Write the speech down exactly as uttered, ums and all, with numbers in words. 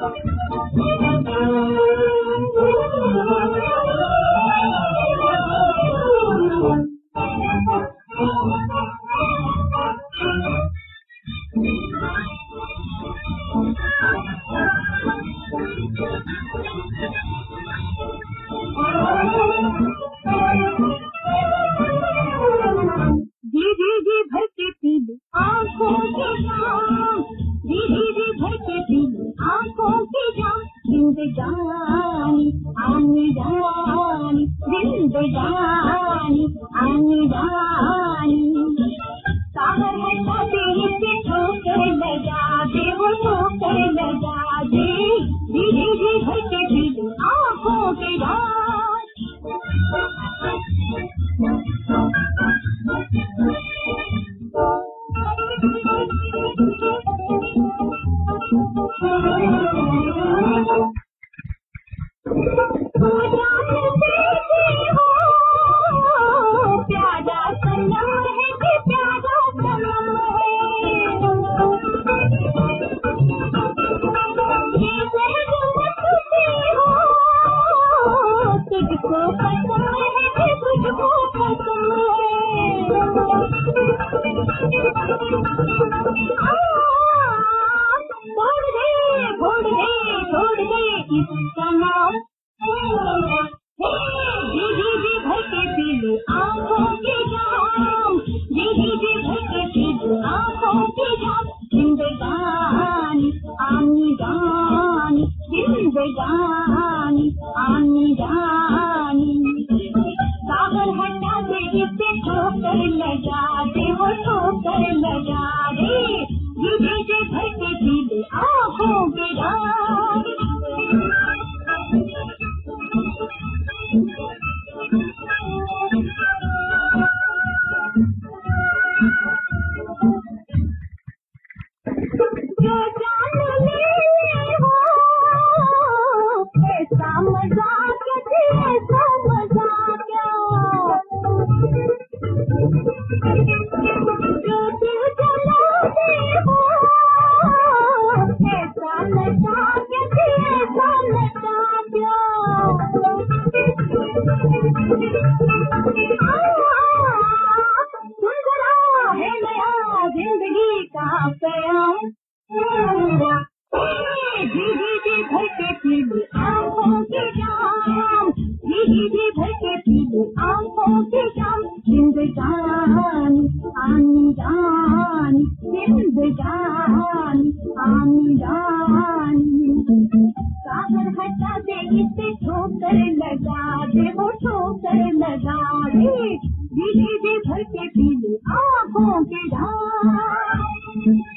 जिंदगानी आनी जानी, जिंदगानी आनी जानी, सागर है शादी से ठोकर लगा दे, वो ठोकर लगा दे, धीरे धीरे भर के दिल आँखों के रात। प्यारा सनम है कि प्यारा सनम है, ये सहजमत से हो, तुझको पसंद है कि तुझको पसंद है। छोड़ दे छोड़ दे छोड़ दे इसका नाम, जी जी भर के पीले आँखों की जाम, जी जी भर के पीले आँखों की जाम, जिंदगानी आनी जानी, जिंदगानी आनी जानी, सागर हटा दे इसे ठोकर लगा दे, वो ठोकर लगा दे, जी जी भर के पीले आँखों की जाम। जो जान ले हो ऐसा मजाक, ऐसा मजाक, जो दिल जलाते हो ऐसा मजाक, ऐसा मजाक, सुंदरा है नया जिंदगी का प्यार, जी जी जी भर के पीले आँखों की जाम, जी जी जी भर के पीले आँखों की जाम, जिंदगानी आनी जानी, जिंदगानी आनी जानी, सागर हटा दे इसे ठोकर लगा दे, वो ठोकर लगा दे, जी जी जी भर के पीले आँखों की जाम।